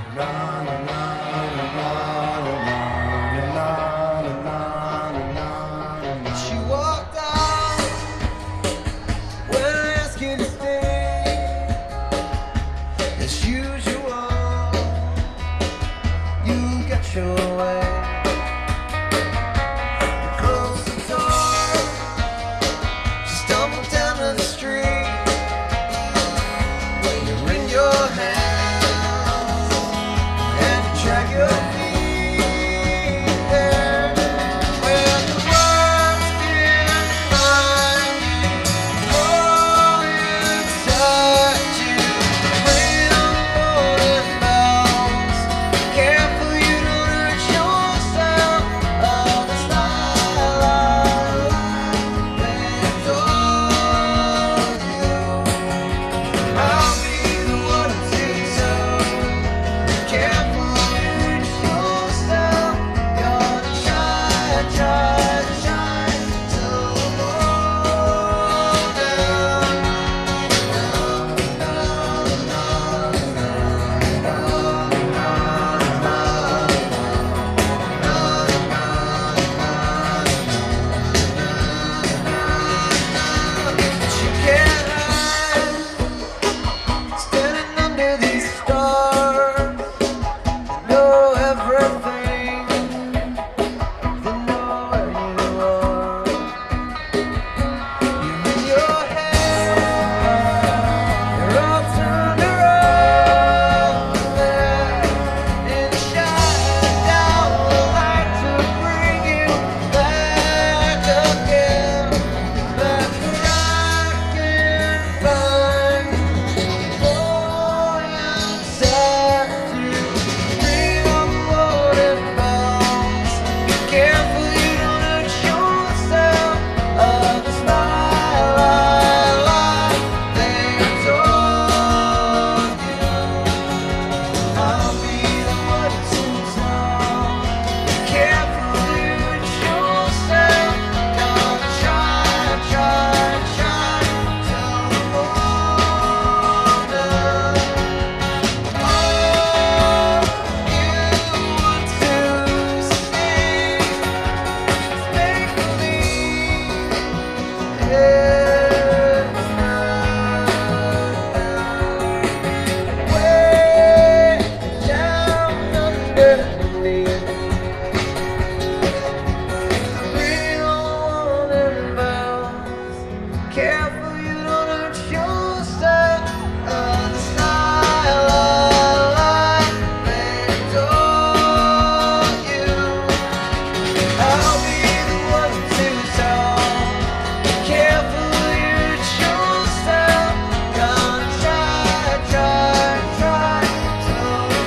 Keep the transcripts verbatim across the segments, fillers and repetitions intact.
She walked out when I asked you to stay. As usual, you got your way. You closed the door. She stumbled down to the street. You're in your hands and you drag your feet there. When the words can't find you, all inside you, ring on golden bells. Careful you don't hurt yourself. Of the starlight that's on you. I'll be the one to tell. Careful you hurt yourself. Gonna shine, shine, shine till the you can't hide, standing under these stars. Know everything, they know where you are. You're in your head, you're all turned around there. And shine down the light to bring you back again. Back where I can find all inside you. Ring on golden bells. Be careful you don't hurt yourself. Of the smile I like that's on you. I'll be the one to tell. Be careful you hurt yourself. Gonna shine, shine, shine till the morning. All you want to see is make believe. It's way down underneath. Ring on golden bells. Careful you don't hurt yourself. Of the starlight that's on you. I'll be the one to tell. Be careful you hurt yourself. Gonna try, try, try till the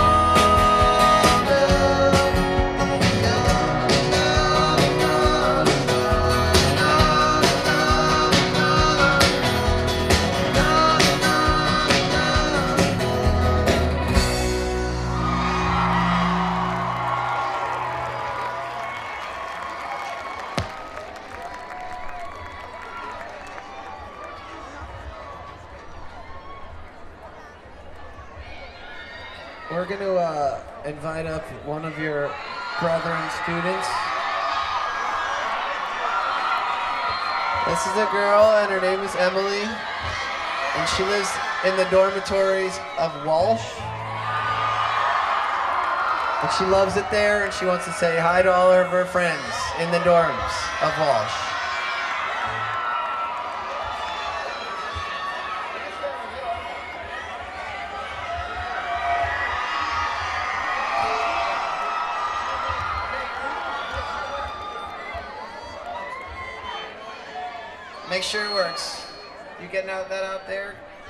We're going to uh, invite up one of your brethren students. This is a girl, and her name is Emily, and she lives in the dormitories of Walsh. And she loves it there, and she wants to say hi to all of her friends in the dorms of Walsh. Make sure it works. You getting out that out there?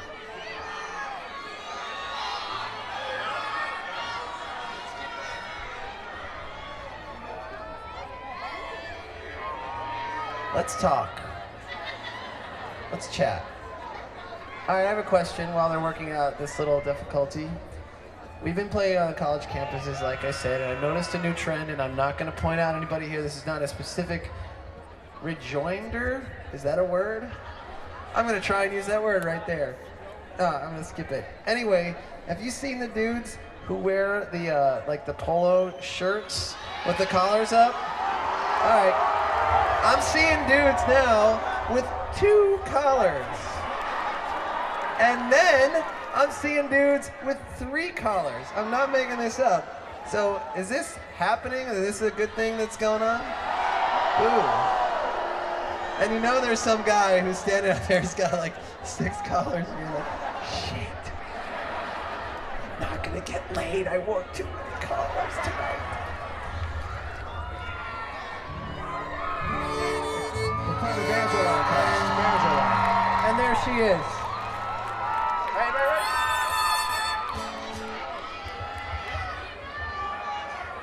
Let's talk. Let's chat. All right, I have a question while they're working out this little difficulty. We've been playing on college campuses, like I said, and I noticed a new trend, and I'm not going to point out anybody here. This is not a specific rejoinder. Is that a word? I'm going to try and use that word right there. Uh, I'm going to skip it. Anyway, have you seen the dudes who wear the uh, like the polo shirts with the collars up. All right, I'm seeing dudes now with two collars, and then I'm seeing dudes with three collars. I'm not making this up. So is this happening? Is this a good thing that's going on? Ooh. And you know there's some guy who's standing out there who's got like six collars, and you're like, shit. I'm not gonna get laid. I wore too many collars tonight. And there she is.